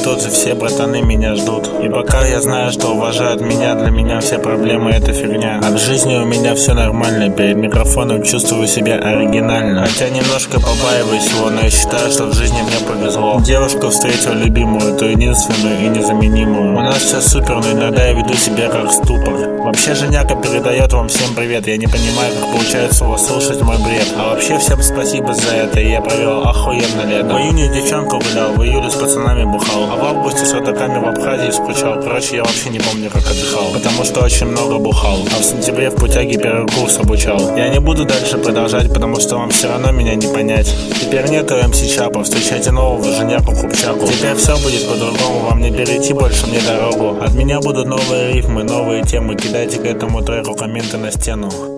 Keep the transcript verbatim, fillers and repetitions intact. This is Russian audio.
тот же, все братаны меня ждут. И пока я знаю, что уважают меня, для меня все проблемы это фигня. А в жизни у меня все нормально, перед микрофоном чувствую себя оригинально. Хотя немножко побаиваюсь его, но я считаю, что в жизни мне повезло. Девушку встретил любимую, ту единственную и незаменимую. У нас все супер, но иногда я веду себя как ступор. Вообще Женяка передает вам всем привет. Я не понимаю, как получается у вас слушать мой бред. А вообще всем спасибо за это, и я провел охуенно лето. В июне девчонку гулял, в июле с пацанами бухал, а в августе с родаками в Абхазии скучал. Короче, я вообще не помню, как отдыхал, потому что очень много бухал. А в сентябре в путяге первый курс обучал. Я не буду дальше продолжать, потому что вам все равно меня не понять. Теперь нету эм си Чапа, встречайте нового Женяку Купчаку. Теперь все будет по-другому, вам не перейти больше мне дорогу. От меня будут новые рифмы, новые темы. Кидайте к этому треку комменты на стену.